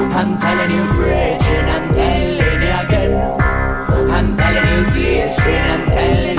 I'm telling you, preaching, I'm telling you again. I'm telling you, see it straight, I'm telling